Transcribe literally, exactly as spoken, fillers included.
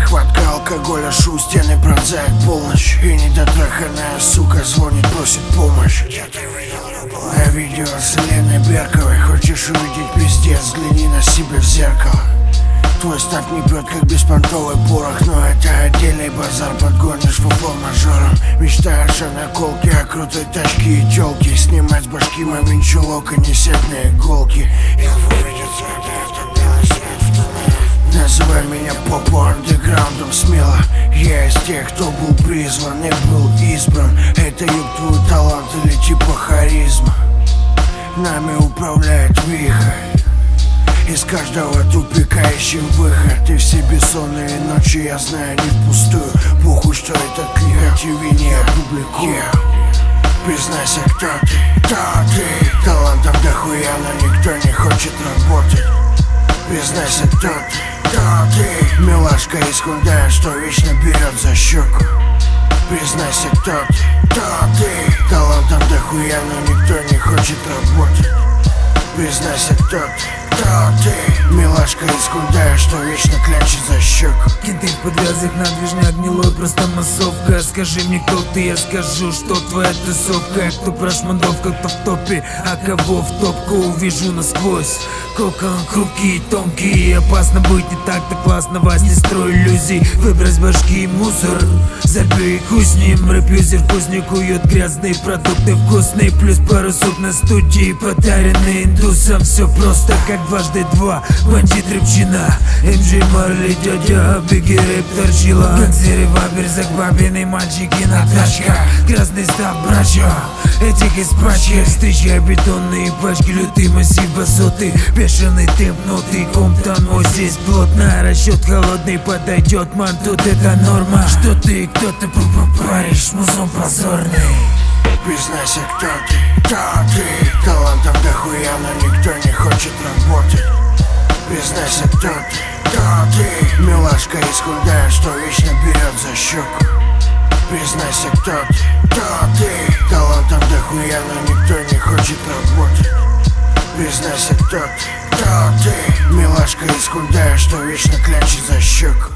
Нехватка алкоголя, шум стены пронзает полночь. И недотраханная сука звонит, просит помощь. На видео с Еленой Берковой. Хочешь увидеть пиздец, взгляни на себя в зеркало. Твой старт не бьет, как беспонтовый порох. Но это отдельный базар, подгонишь фуфло мажором. Мечтаешь о наколке, о крутой тачке и тёлке. Снимать с башки момент чулок и не сядь на иголки. Называй меня попу андеграундом смело. Я из тех, кто был призван и был избран. Это ёб твой талант или типа харизма. Нами управляет вихрь. Из каждого тупика ищем выход. И все бессонные ночи, я знаю, не впустую. Похуй, что этот клип на ти ви не опубликую. Признайся, кто ты, кто ты. Талантов дохуя, но никто не хочет работать. Признайся, кто ты, кто ты. Милашка из Хундая, что вечно берет за щеку. Признайся, кто ты, кто ты. Талантов дохуя, но никто не хочет работать. Признайся, кто ты, кто ты. Милашка из Хундая, что вечно клянчит за щеку. Кенты в подвязах на движняк, гнилой, просто массовка. Скажи мне, кто ты, я скажу, что твоя тусовка. Кто прошмандовка, кто в топе, а кого в топку увижу насквозь. Кокон хрупкий, тонкий, опасно быть не так-то классно. Вас не строй иллюзий, выбрось башки мусор. Забей хуй с ним, рэп-юзер вкусник ует. Грязные продукты вкусные, плюс пару сук на студии, подаренные индусам. Все просто, как дважды два, бандит рыбчина. эм джей Марли, дядя, беги рэп торчила. Гангстеры, вабер, закбабенные мальчики на тачках. Грязный став, брачо, этих из пачки. Встречая бетонные пачки, лютый массив басоты. Бешеный темп, ноты, комптон, мой здесь плотно. Расчет холодный подойдет, ман, тут это норма. Что ты, кто ты, паришь, музон позорный. Признайся, кто ты, кто ты. Талантов дохуя, но никто не хочет работать. Признайся, кто ты, кто ты. Милашка из Хундая, что вечно берет за щеку. Признайся, кто ты, кто ты. Талантов дохуя, но никто не хочет работать. Признайся, кто ты, кто ты. Милашка из Хундая, что вечно клянчит за щеку.